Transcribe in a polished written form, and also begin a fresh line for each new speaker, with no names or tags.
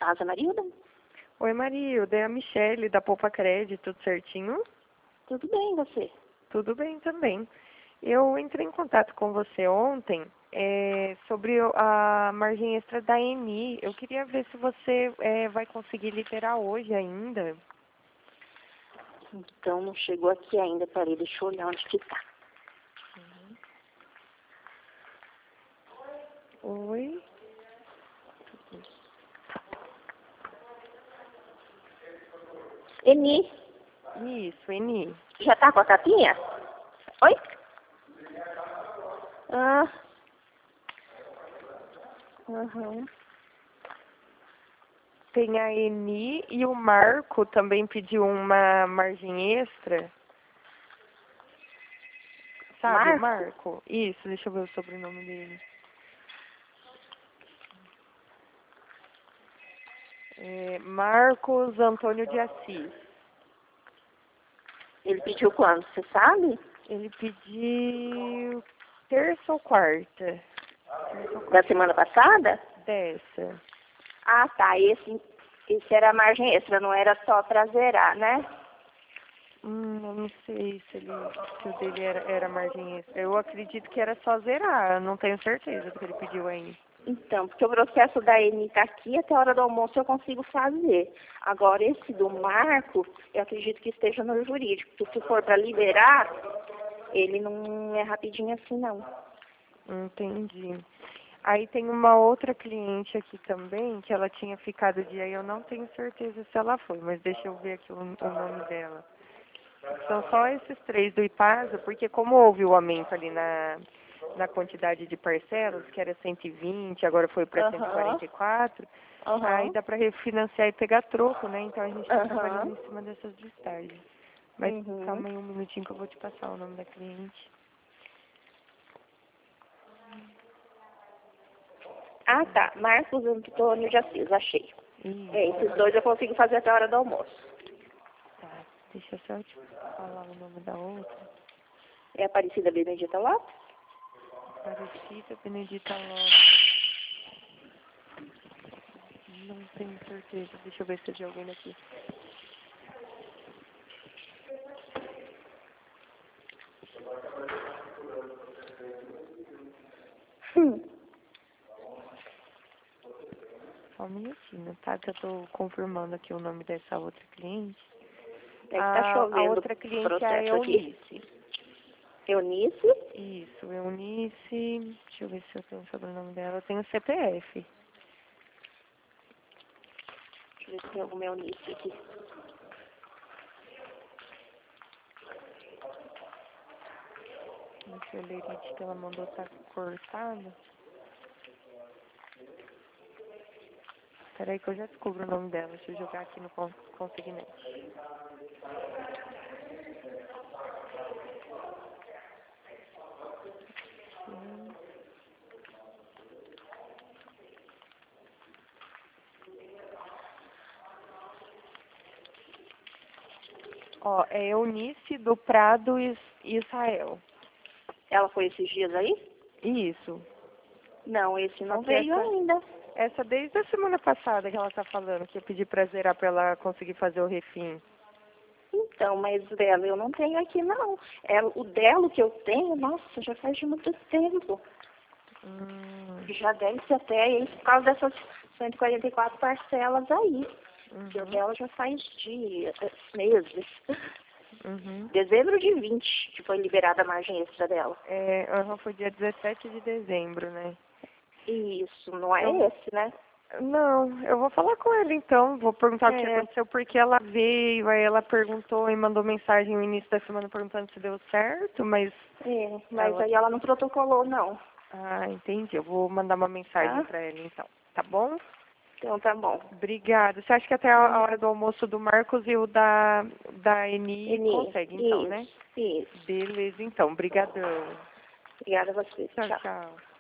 casa, Marilda?
Oi, Marilda, é a Michele, da Poupa Crédito, tudo certinho?
Tudo bem, e você?
Tudo bem também. Eu entrei em contato com você ontem sobre a margem extra da ENI. Eu queria ver se você vai conseguir liberar hoje ainda.
Então, não chegou aqui ainda, peraí, deixa eu olhar onde que tá.
Oi?
Eni,
Isso, ENI.
já tá com a capinha? Oi? Ah. Uhum.
Tem a ENI e o Marco também pediu uma margem extra. Sabe, o Marco? Isso, deixa eu ver o sobrenome dele. Marcos Antônio de Assis.
Ele pediu quando, você sabe?
Ele pediu terça ou quarta?
Da semana passada?
Dessa.
Ah, tá, esse era a margem extra, não era só pra zerar, né?
Eu não sei se o dele era margem extra. Eu acredito que era só zerar, eu não tenho certeza do que ele pediu ainda.
Então, porque o processo da ENI tá aqui, até a hora do almoço eu consigo fazer. Agora, esse do Marco, eu acredito que esteja no jurídico. Se for para liberar, ele não é rapidinho assim, não.
Entendi. Aí tem uma outra cliente aqui também, que ela tinha ficado de aí, eu não tenho certeza se ela foi, mas deixa eu ver aqui o nome dela. São só esses três do IPASA, porque como houve o aumento ali na quantidade de parcelas, que era 120, agora foi para 144, aí dá para refinanciar e pegar troco, né? Então a gente está trabalhando em cima dessas listagens. Mas calma aí um minutinho que eu vou te passar o nome da cliente.
Ah, tá. Marcos Antônio de Assis, achei. Esses dois eu consigo fazer até a hora do almoço.
Tá, deixa eu só te falar o nome da outra.
É Aparecida Benedita Lopes?
Aparecida Benedita Lopes. Não tenho certeza. Deixa eu ver se é de alguém daqui. Só um minutinho, tá? Que eu tô confirmando aqui o nome dessa outra cliente.
É que tá chovendo.
A outra cliente é a Eunice.
Eunice?
Isso, Eunice. Deixa eu ver se eu tenho o sobrenome dela. Eu tenho o CPF.
Deixa eu ver se tem alguma Eunice aqui.
Esse olerite que ela mandou tá cortado. Peraí que eu já descubro o nome dela. Deixa eu jogar aqui no consignante. Ó, é Eunice do Prado Israel.
Ela foi esses dias aí?
Isso.
Não, esse não veio ainda.
Essa desde a semana passada que ela tá falando, que eu pedi pra zerar pra ela conseguir fazer o refim.
Então, mas dela eu não tenho aqui, não. O dela que eu tenho, nossa, já faz de muito tempo. Já deve ser até aí, por causa dessas 144 parcelas aí. O dela já faz dias, meses. Dezembro de 20, que foi liberada a margem extra dela.
Foi dia 17 de dezembro, né?
Isso, não é esse, né?
Não, eu vou falar com ela então, vou perguntar o que aconteceu, porque ela veio, aí ela perguntou e mandou mensagem no início da semana perguntando se deu certo, mas...
mas aí ela não protocolou, não.
Ah, entendi, eu vou mandar uma mensagem pra ela então, tá bom?
Então tá bom.
Obrigada. Você acha que até a hora do almoço do Marcos e o da Eni consegue, então, né?
Isso.
Beleza, então. Obrigadão.
Obrigada a você.
Tchau, tchau.